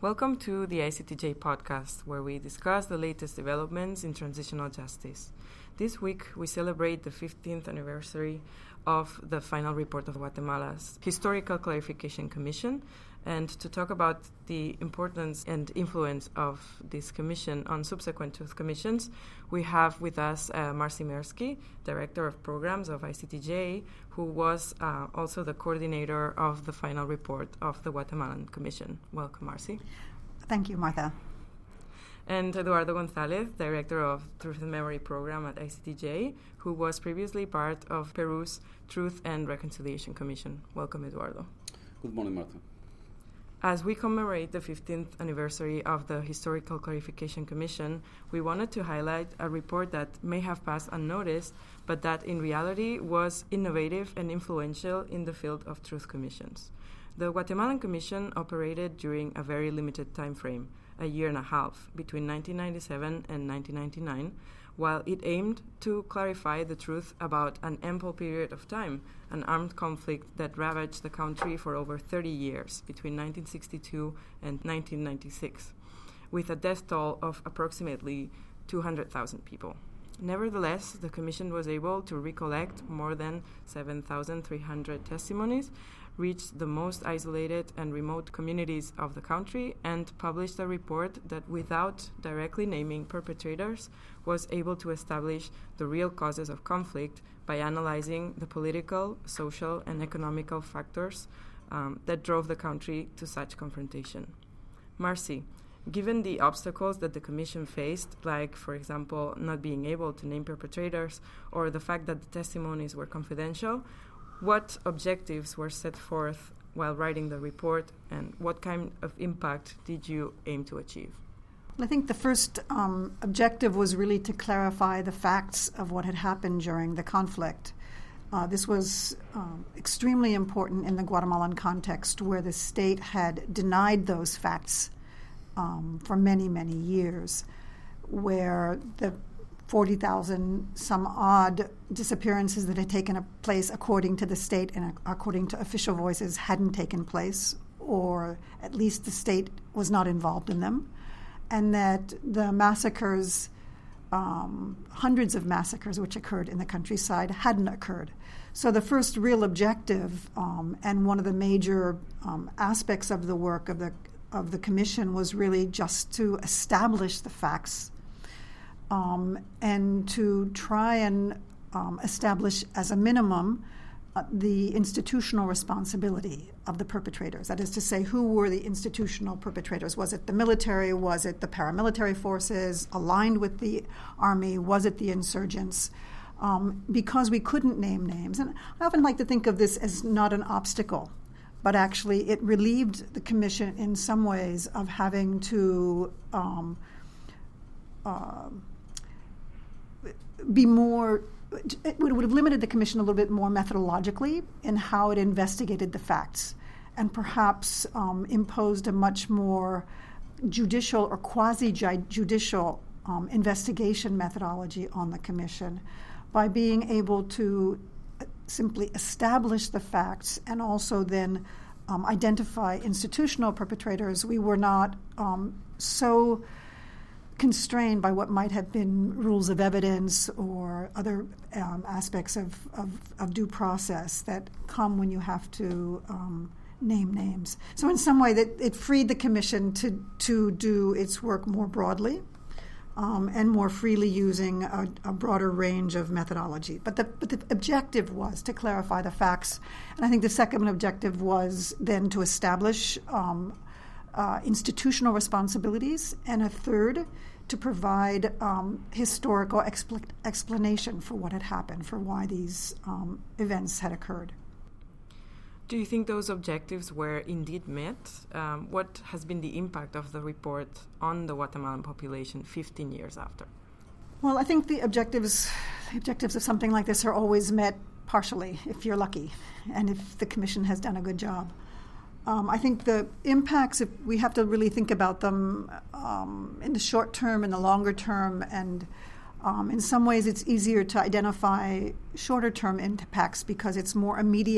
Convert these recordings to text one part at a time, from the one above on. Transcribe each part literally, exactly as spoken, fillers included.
Welcome to the I C T J podcast, where we discuss the latest developments in transitional justice. This week, we celebrate the fifteenth anniversary of the final report of Guatemala's Historical Clarification Commission. And to talk about the importance and influence of this commission on subsequent truth commissions, we have with us uh, Marcy Mirsky, Director of Programs of I C T J, who was uh, also the coordinator of the final report of the Guatemalan Commission. Welcome, Marcy. Thank you, Martha. And Eduardo Gonzalez, Director of Truth and Memory Program at I C T J, who was previously part of Peru's Truth and Reconciliation Commission. Welcome, Eduardo. Good morning, Martha. As we commemorate the fifteenth anniversary of the Historical Clarification Commission, we wanted to highlight a report that may have passed unnoticed, but that in reality was innovative and influential in the field of truth commissions. The Guatemalan Commission operated during a very limited time frame, a year and a half, between nineteen ninety-seven and nineteen ninety-nine, while it aimed to clarify the truth about an ample period of time, an armed conflict that ravaged the country for over thirty years, between nineteen sixty-two and nineteen ninety-six, with a death toll of approximately two hundred thousand people. Nevertheless, the Commission was able to recollect more than seven thousand three hundred testimonies, reached the most isolated and remote communities of the country, and published a report that, without directly naming perpetrators, was able to establish the real causes of conflict by analyzing the political, social, and economical factors um, that drove the country to such confrontation. Marcy, given the obstacles that the Commission faced, like, for example, not being able to name perpetrators or the fact that the testimonies were confidential, what objectives were set forth while writing the report, and what kind of impact did you aim to achieve? I think the first um, objective was really to clarify the facts of what had happened during the conflict. Uh, this was um, extremely important in the Guatemalan context, where the state had denied those facts um, for many, many years, where the forty thousand some odd disappearances that had taken place according to the state and according to official voices hadn't taken place, or at least the state was not involved in them, and that the massacres, um, hundreds of massacres which occurred in the countryside, hadn't occurred. So the first real objective um, and one of the major um, aspects of the work of the of the commission was really just to establish the facts Um, and to try and um, establish as a minimum uh, the institutional responsibility of the perpetrators. That is to say, who were the institutional perpetrators? Was it the military? Was it the paramilitary forces aligned with the army? Was it the insurgents? Um, because we couldn't name names. And I often like to think of this as not an obstacle, but actually it relieved the commission in some ways of having to um, uh, be more, it would, would have limited the commission a little bit more methodologically in how it investigated the facts, and perhaps um, imposed a much more judicial or quasi-judicial um, investigation methodology on the commission by being able to simply establish the facts and also then um, identify institutional perpetrators. We were not um, so constrained by what might have been rules of evidence or other um, aspects of, of, of due process that come when you have to um, name names. So in some way, that it freed the commission to, to do its work more broadly um, and more freely using a, a broader range of methodology. But the, but the objective was to clarify the facts. And I think the second objective was then to establish um, uh, institutional responsibilities, and a third, to provide um, historical expl- explanation for what had happened, for why these um, events had occurred. Do you think those objectives were indeed met? Um, what has been the impact of the report on the Guatemalan population fifteen years after? Well, I think the objectives, the objectives of something like this are always met partially, if you're lucky, and if the commission has done a good job. Um, I think the impacts, if we have to really think about them um, in the short term and the longer term, and um, in some ways it's easier to identify shorter term impacts because it's more immediate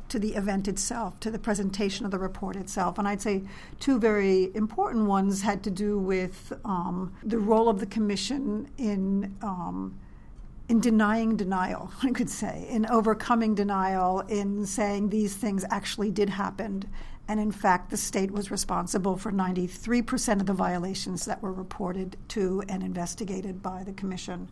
to the event itself, to the presentation of the report itself. And I'd say two very important ones had to do with um, the role of the commission in um, in denying denial, I could say, in overcoming denial, in saying these things actually did happen. And in fact, the state was responsible for ninety-three percent of the violations that were reported to and investigated by the commission.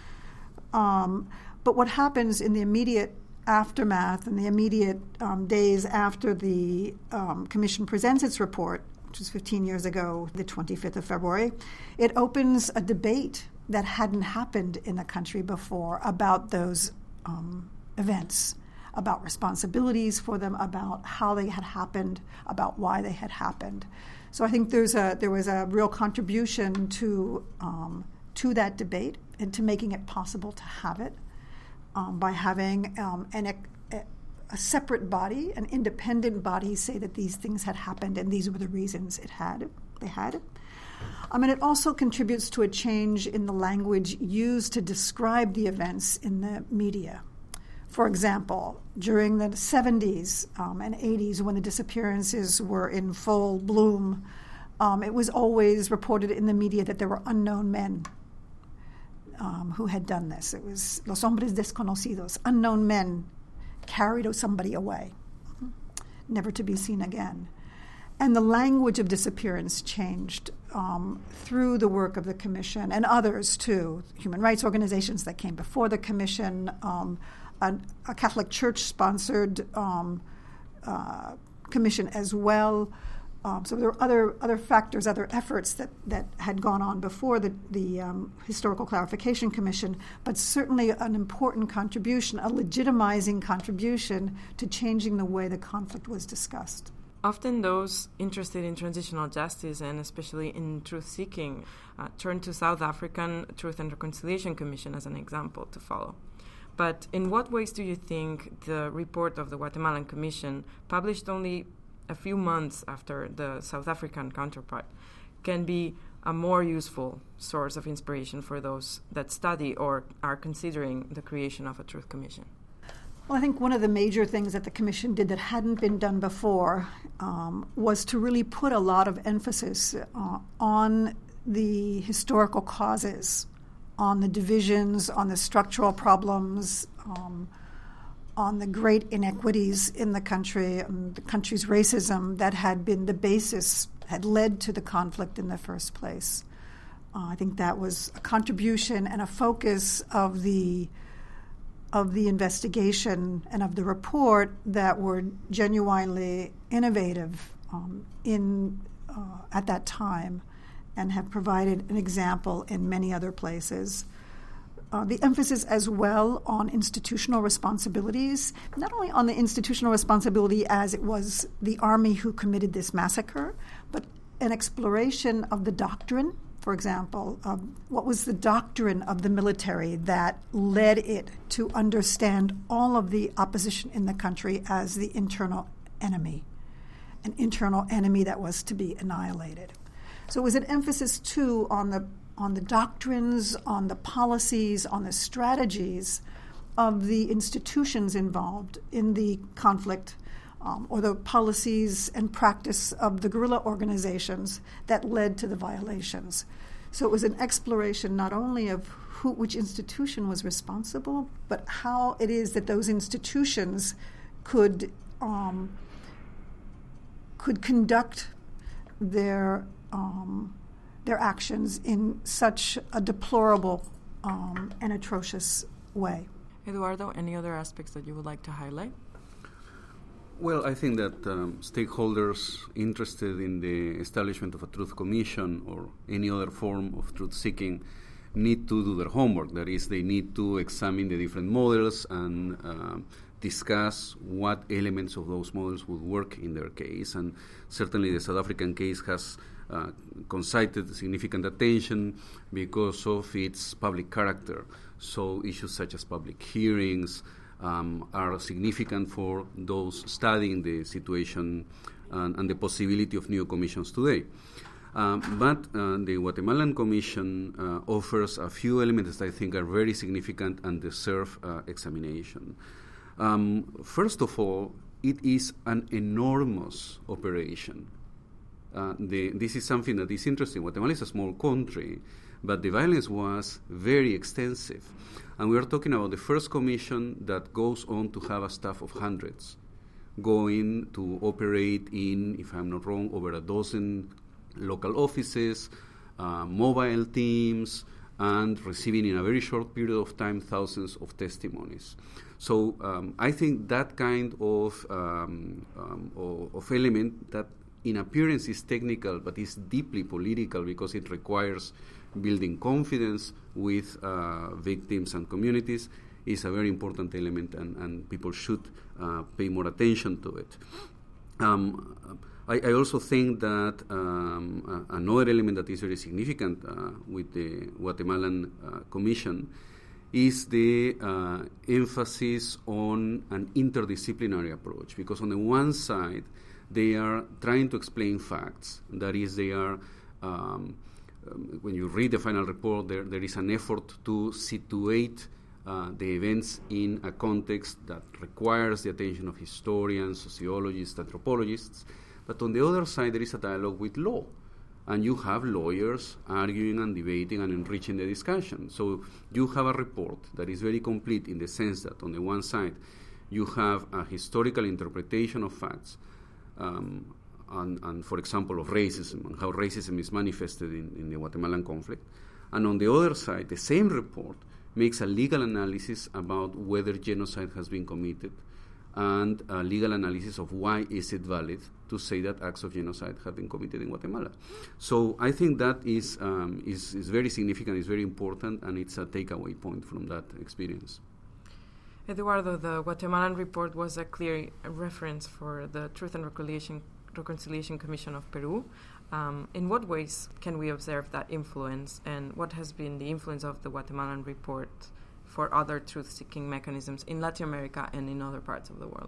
Um, but what happens in the immediate aftermath and the immediate um, days after the um, commission presents its report, which was fifteen years ago, the twenty-fifth of February, it opens a debate that hadn't happened in the country before about those um, events, about responsibilities for them, about how they had happened, about why they had happened. So I think there's a there was a real contribution to um, to that debate and to making it possible to have it um, by having um, an, a, a separate body, an independent body, say that these things had happened and these were the reasons it had they had. I mean, it also contributes to a change in the language used to describe the events in the media. For example, during the seventies um, and eighties, when the disappearances were in full bloom, um, it was always reported in the media that there were unknown men um, who had done this. It was los hombres desconocidos, unknown men carried somebody away, never to be seen again. And the language of disappearance changed um, through the work of the commission and others too, human rights organizations that came before the commission, um, a, a Catholic Church-sponsored um, uh, commission as well. Um, so there were other other factors, other efforts that, that had gone on before the, the um, Historical Clarification Commission, but certainly an important contribution, a legitimizing contribution to changing the way the conflict was discussed. Often those interested in transitional justice and especially in truth-seeking uh, turn to South African Truth and Reconciliation Commission as an example to follow. But in what ways do you think the report of the Guatemalan Commission, published only a few months after the South African counterpart, can be a more useful source of inspiration for those that study or are considering the creation of a Truth Commission? Well, I think one of the major things that the Commission did that hadn't been done before um, was to really put a lot of emphasis uh, on the historical causes, on the divisions, on the structural problems, um, on the great inequities in the country, and the country's racism that had been the basis, had led to the conflict in the first place. Uh, I think that was a contribution and a focus of the of the investigation and of the report that were genuinely innovative um, in uh, at that time and have provided an example in many other places. Uh, the emphasis as well on institutional responsibilities, not only on the institutional responsibility as it was the army who committed this massacre, but an exploration of the doctrine. For example, um, what was the doctrine of the military that led it to understand all of the opposition in the country as the internal enemy, an internal enemy that was to be annihilated? So it was an emphasis, too, on the on the doctrines, on the policies, on the strategies of the institutions involved in the conflict, Um, or the policies and practice of the guerrilla organizations that led to the violations. So it was an exploration not only of who, which institution was responsible, but how it is that those institutions could um, could conduct their um, their actions in such a deplorable um, and atrocious way. Eduardo, any other aspects that you would like to highlight? Well, I think that um, stakeholders interested in the establishment of a truth commission or any other form of truth-seeking need to do their homework. That is, they need to examine the different models and uh, discuss what elements of those models would work in their case. And certainly the South African case has uh, concited significant attention because of its public character. So issues such as public hearings, Um, are significant for those studying the situation and, and the possibility of new commissions today. Um, but uh, the Guatemalan Commission uh, offers a few elements that I think are very significant and deserve uh, examination. Um, first of all, it is an enormous operation. Uh, the, this is something that is interesting. Guatemala is a small country, but the violence was very extensive. And we are talking about the first commission that goes on to have a staff of hundreds, going to operate in, if I'm not wrong, over a dozen local offices, uh, mobile teams, and receiving in a very short period of time thousands of testimonies. So um, I think that kind of, um, um, of, of element that in appearance is technical but is deeply political because it requires building confidence with uh, victims and communities is a very important element, and, and people should uh, pay more attention to it. Um, I, I also think that um, uh, another element that is very significant uh, with the Guatemalan uh, Commission is the uh, emphasis on an interdisciplinary approach, because on the one side, they are trying to explain facts. That is, they are, um, um, when you read the final report, there, there is an effort to situate uh, the events in a context that requires the attention of historians, sociologists, anthropologists. But on the other side, there is a dialogue with law. And you have lawyers arguing and debating and enriching the discussion. So you have a report that is very complete in the sense that on the one side, you have a historical interpretation of facts, um, and, and, for example, of racism and how racism is manifested in, in the Guatemalan conflict. And on the other side, the same report makes a legal analysis about whether genocide has been committed and a legal analysis of why is it valid to say that acts of genocide have been committed in Guatemala. So I think that is, um, is, is very significant, is very important, and it's a takeaway point from that experience. Eduardo, the Guatemalan report was a clear reference for the Truth and Reconciliation, Reconciliation Commission of Peru. Um, in what ways can we observe that influence, and what has been the influence of the Guatemalan report for other truth-seeking mechanisms in Latin America and in other parts of the world?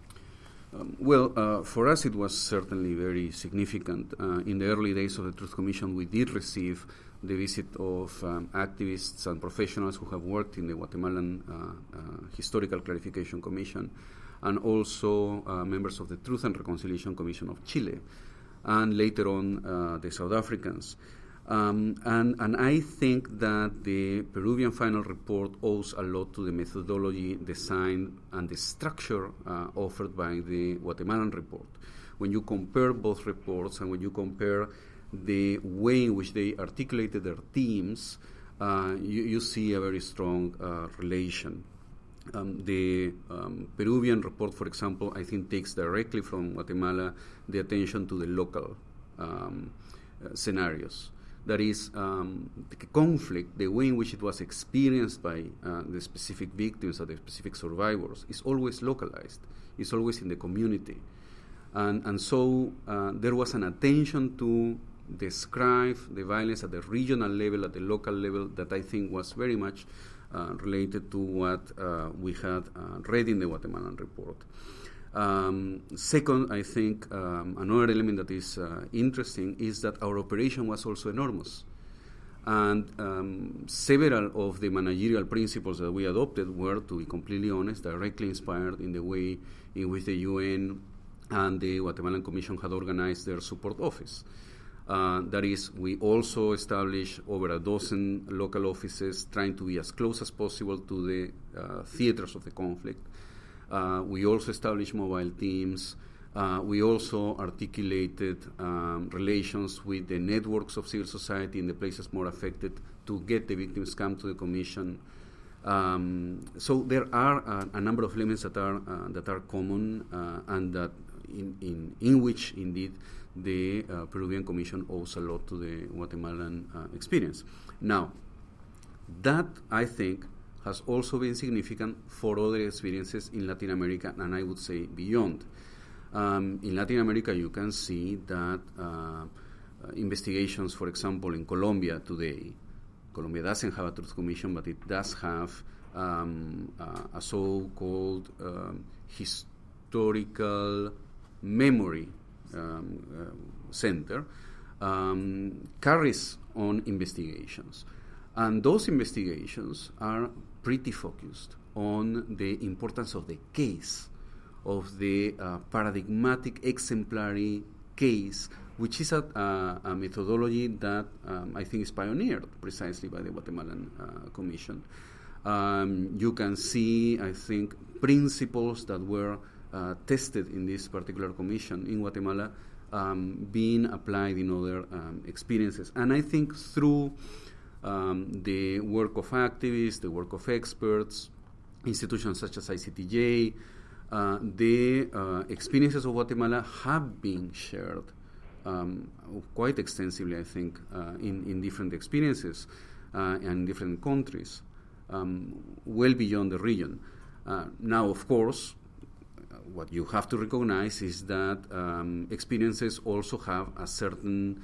Um, well, uh, for us it was certainly very significant. Uh, in the early days of the Truth Commission, we did receive the visit of um, activists and professionals who have worked in the Guatemalan uh, uh, Historical Clarification Commission, and also uh, members of the Truth and Reconciliation Commission of Chile, and later on uh, the South Africans. Um, and, and I think that the Peruvian final report owes a lot to the methodology, design, and the structure uh, offered by the Guatemalan report. When you compare both reports and when you compare the way in which they articulated their themes, uh, you, you see a very strong uh, relation. Um, the um, Peruvian report, for example, I think takes directly from Guatemala the attention to the local um, uh, scenarios. That is, um, the conflict, the way in which it was experienced by uh, the specific victims or the specific survivors, is always localized. It's always in the community. And, and so uh, there was an attention to describe the violence at the regional level, at the local level, that I think was very much uh, related to what uh, we had uh, read in the Guatemalan report. Um, second, I think um, another element that is uh, interesting is that our operation was also enormous. And um, several of the managerial principles that we adopted were, to be completely honest, directly inspired in the way in which the U N and the Guatemalan Commission had organized their support office. Uh, that is, we also established over a dozen local offices trying to be as close as possible to the uh, theaters of the conflict. Uh, we also established mobile teams. Uh, we also articulated um, relations with the networks of civil society in the places more affected to get the victims come to the commission. Um, so there are uh, a number of elements that are uh, that are common uh, and that in, in in which indeed the uh, Peruvian Commission owes a lot to the Guatemalan uh, experience. Now, that I think has also been significant for other experiences in Latin America, and I would say beyond. Um, in Latin America, you can see that uh, uh, investigations, for example, in Colombia today, Colombia doesn't have a truth commission, but it does have um, uh, a so-called um, historical memory um, uh, center, um, carries on investigations. And those investigations are pretty focused on the importance of the case, of the uh, paradigmatic exemplary case, which is a, uh, a methodology that um, I think is pioneered precisely by the Guatemalan uh, Commission. Um, you can see, I think, principles that were uh, tested in this particular commission in Guatemala um, being applied in other um, experiences. And I think through um, the work of activists, the work of experts, institutions such as I C T J, uh, the uh, experiences of Guatemala have been shared um, quite extensively, I think, uh, in, in different experiences uh, and different countries, um, well beyond the region. Uh, now, of course, what you have to recognize is that um, experiences also have a certain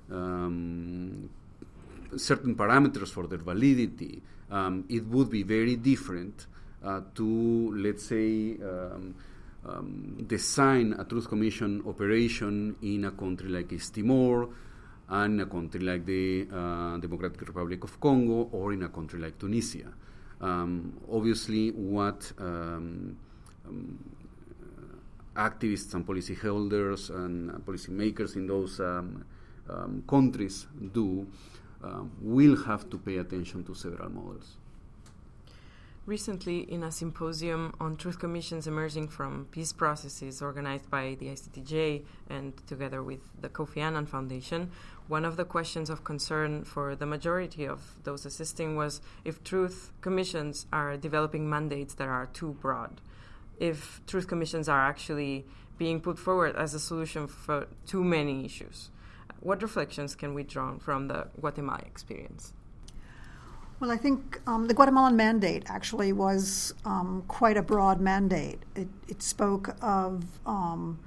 um, certain parameters for their validity. Um, it would be very different uh, to, let's say, um, um, design a Truth Commission operation in a country like East Timor, and in a country like the uh, Democratic Republic of Congo, or in a country like Tunisia. Um, obviously, what um, um, activists and policyholders and uh, policymakers in those um, um, countries do um, will have to pay attention to several models. Recently, in a symposium on truth commissions emerging from peace processes organized by the I C T J and together with the Kofi Annan Foundation, one of the questions of concern for the majority of those assisting was if truth commissions are developing mandates that are too broad, if truth commissions are actually being put forward as a solution for too many issues. What reflections can we draw from the Guatemala experience? Well, I think um, the Guatemalan mandate actually was um, quite a broad mandate. It, it spoke of um,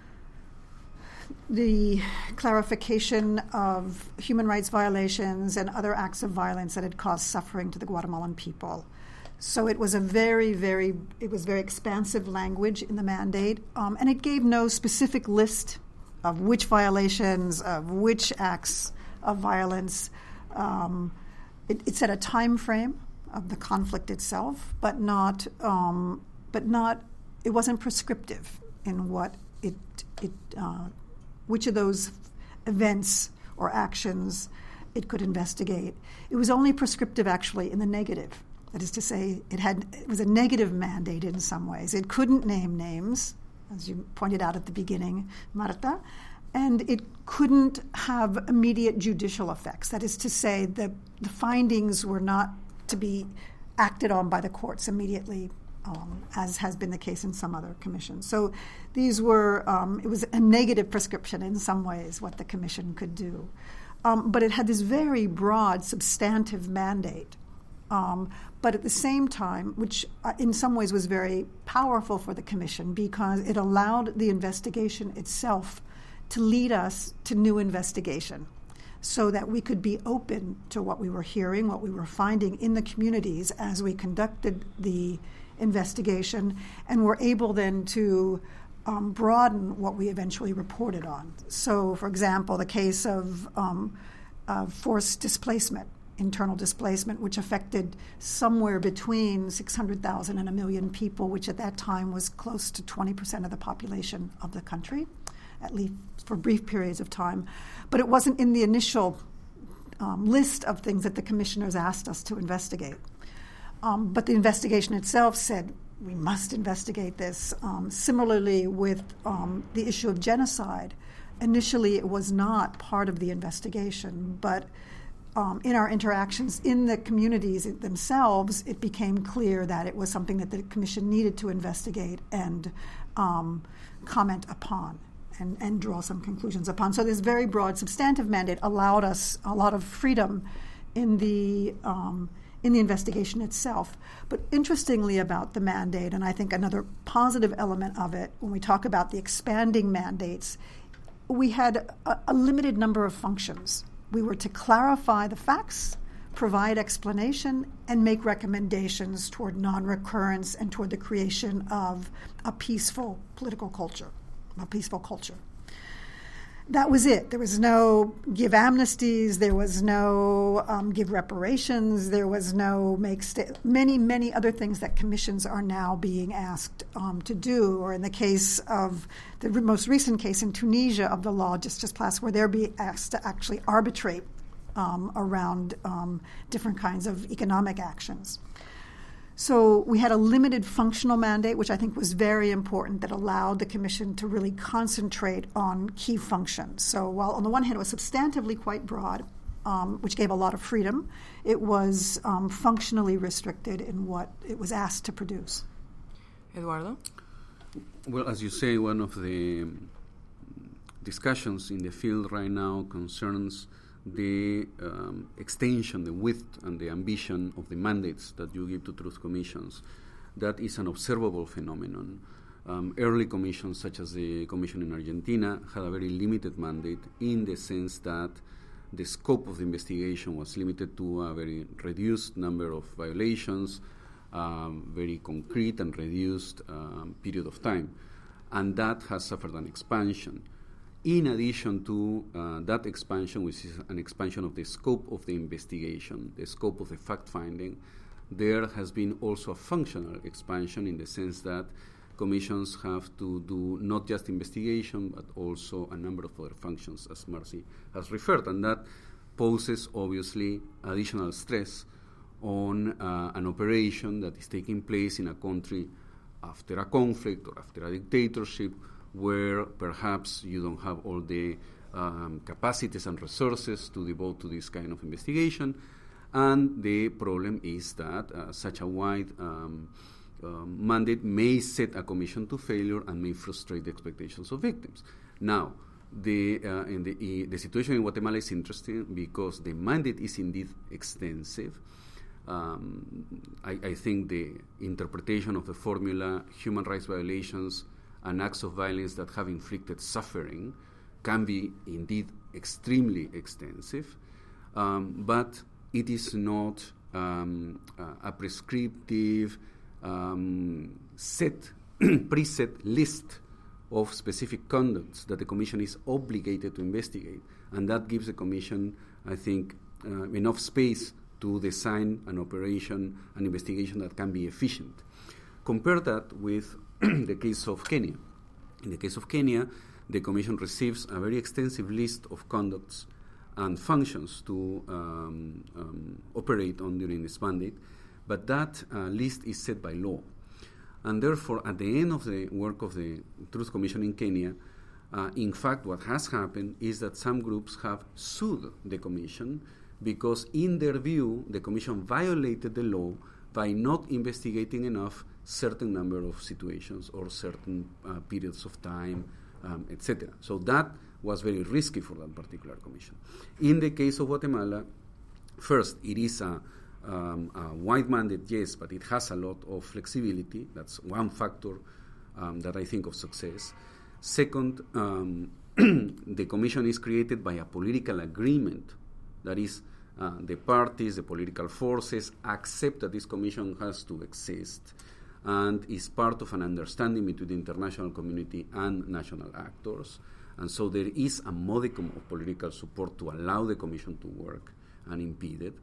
the clarification of human rights violations and other acts of violence that had caused suffering to the Guatemalan people. So it was a very, very, it was very expansive language in the mandate, um, and it gave no specific list of which violations, of which acts of violence. Um, it, it set a time frame of the conflict itself, but not, um, but not. It wasn't prescriptive in what it, it, uh, which of those events or actions it could investigate. It was only prescriptive, actually, in the negative. That is to say, it had it was a negative mandate in some ways. It couldn't name names, as you pointed out at the beginning, Marta, and it couldn't have immediate judicial effects. That is to say, the, the findings were not to be acted on by the courts immediately, um, as has been the case in some other commissions. So these were, um, it was a negative prescription in some ways, what the commission could do. Um, but it had this very broad, substantive mandate. Um, but at the same time, which uh, in some ways was very powerful for the commission because it allowed the investigation itself to lead us to new investigation so that we could be open to what we were hearing, what we were finding in the communities as we conducted the investigation, and were able then to um, broaden what we eventually reported on. So, for example, the case of um, uh, forced displacement, internal displacement, which affected somewhere between six hundred thousand and a million people, which at that time was close to twenty percent of the population of the country, at least for brief periods of time. But it wasn't in the initial um, list of things that the commissioners asked us to investigate. Um, but the investigation itself said, we must investigate this. Um, similarly with um, the issue of genocide, initially it was not part of the investigation, but Um, in our interactions in the communities themselves, it became clear that it was something that the commission needed to investigate and um, comment upon and, and draw some conclusions upon. So this very broad substantive mandate allowed us a lot of freedom in the um, in the investigation itself. But interestingly about the mandate, and I think another positive element of it, when we talk about the expanding mandates, we had a, a limited number of functions. We were to clarify the facts, provide explanation, and make recommendations toward non-recurrence and toward the creation of a peaceful political culture, a peaceful culture. that was it. There was no give amnesties. There was no um, give reparations. There was no make sta- many, many other things that commissions are now being asked um, to do. Or in the case of the re- most recent case in Tunisia of the law just just passed, where they're being asked to actually arbitrate um, around um, different kinds of economic actions. So we had a limited functional mandate, which I think was very important, that allowed the Commission to really concentrate on key functions. So while on the one hand it was substantively quite broad, um, which gave a lot of freedom, it was um, functionally restricted in what it was asked to produce. Eduardo? Well, as you say, one of the discussions in the field right now concerns the um, extension, the width, and the ambition of the mandates that you give to truth commissions. That is an observable phenomenon. Um, early commissions, such as the commission in Argentina, had a very limited mandate in the sense that the scope of the investigation was limited to a very reduced number of violations, um, very concrete and reduced um, period of time. And that has suffered an expansion. In addition to uh, that expansion, which is an expansion of the scope of the investigation, the scope of the fact-finding, there has been also a functional expansion in the sense that commissions have to do not just investigation, but also a number of other functions, as Marcy has referred. And that poses, obviously, additional stress on uh, an operation that is taking place in a country after a conflict or after a dictatorship, where perhaps you don't have all the um, capacities and resources to devote to this kind of investigation. And the problem is that uh, such a wide um, uh, mandate may set a commission to failure and may frustrate the expectations of victims. Now, the, uh, in the, uh, the situation in Guatemala is interesting because the mandate is indeed extensive. Um, I, I think the interpretation of the formula, human rights violations and acts of violence that have inflicted suffering, can be indeed extremely extensive, um, but it is not um, a, a prescriptive, um, set, preset list of specific conducts that the Commission is obligated to investigate, and that gives the Commission, I think, uh, enough space to design an operation, an investigation that can be efficient. Compare that with the case of Kenya. In the case of Kenya, the Commission receives a very extensive list of conducts and functions to um, um, operate on during this mandate, but that uh, list is set by law. And therefore, at the end of the work of the Truth Commission in Kenya, uh, in fact, what has happened is that some groups have sued the Commission because, in their view, the Commission violated the law by not investigating enough certain number of situations or certain uh, periods of time, um, et cetera. So that was very risky for that particular commission. In the case of Guatemala, first, it is a, um, a wide mandate, yes, but it has a lot of flexibility. That's one factor um, that I think of success. Second, um, the commission is created by a political agreement. That is, uh, the parties, the political forces accept that this commission has to exist and is part of an understanding between the international community and national actors. And so there is a modicum of political support to allow the commission to work unimpeded.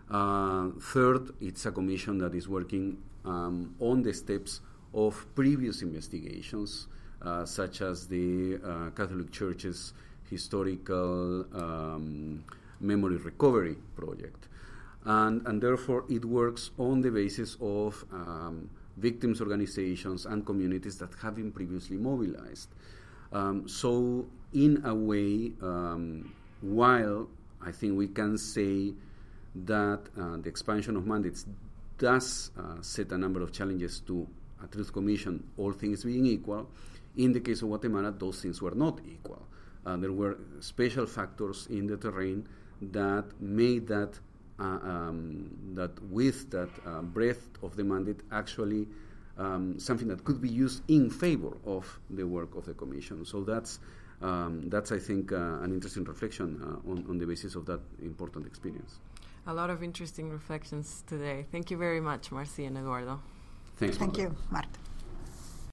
Uh, third, it's a commission that is working um, on the steps of previous investigations, uh, such as the uh, Catholic Church's historical um, memory recovery project. And, and therefore, it works on the basis of um, victims' organizations and communities that have been previously mobilized. Um, so, in a way, um, while I think we can say that uh, the expansion of mandates does uh, set a number of challenges to a Truth Commission, all things being equal, in the case of Guatemala, those things were not equal. Uh, there were special factors in the terrain that made that Uh, um, that width, that uh, breadth of the mandate actually um, something that could be used in favor of the work of the Commission. So that's, um, that's I think, uh, an interesting reflection uh, on, on the basis of that important experience. A lot of interesting reflections today. Thank you very much, Marcy and Eduardo. Thanks. Thank you, Marta.